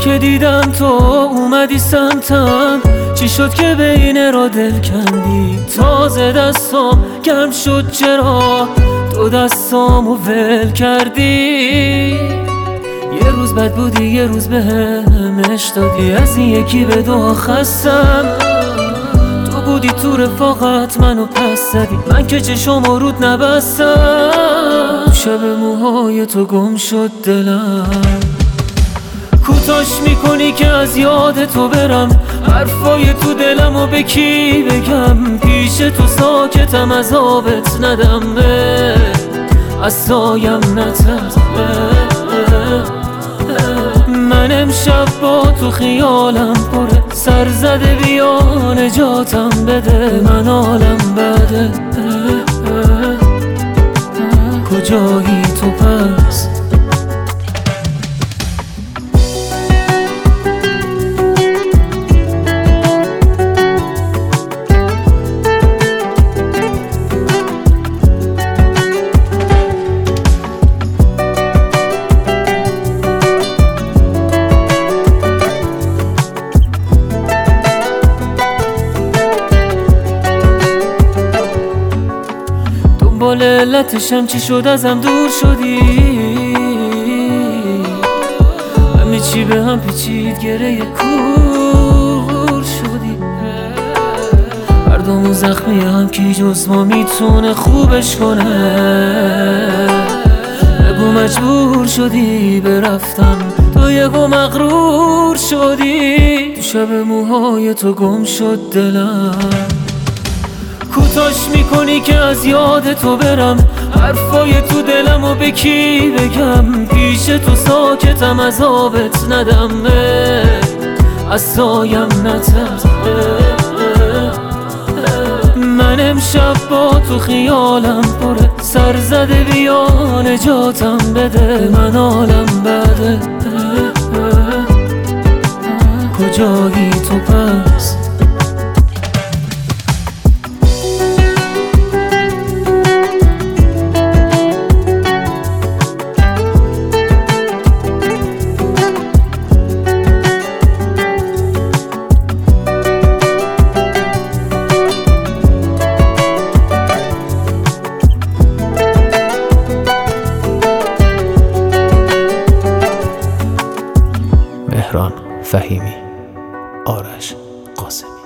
که دیدم تو اومدی سمتم، چی شد که بین را دل کندی؟ تازه دستام گرم شد چرا تو دستامو ول کردی؟ یه روز بد بودی یه روز بهمش دادی، از این یکی به دو خستم. تو بودی تو رفاقت منو پس زدی، من که چشمو رود نبستم. شب موهای تو گم شد دلم، کوتاش میکنی که از یاد تو برم. حرفای تو دلمو به کی بگم؟ پیش تو ساکتم عذابت ندم، از سایم نترس. من امشب با تو خیالم پره، سر زده بیا نجاتم بده. من حالم بده، کجایی تو پس؟ با علتشم چی شد ازم دور شدی؟ همه چی به هم پیچید گره کور شدی. هر دومون زخمی هم کی جز ما میتونه خوبش کنه؟ بگو مجبور شدی برفتم، تو یکو مغرور شدی. تو شب موهای تو گم شد دلم، کوتاش میکنی که از یاد تو برم. حرفای تو دلمو به کی بگم؟ پیش تو ساکتم عذابت ندم، از سایم نترس. من امشب با تو خیالم پره، سر زده بیا نجاتم بده. من حالم بده، کجایی تو پس؟ مهران فهیمی، آرش قاسمی.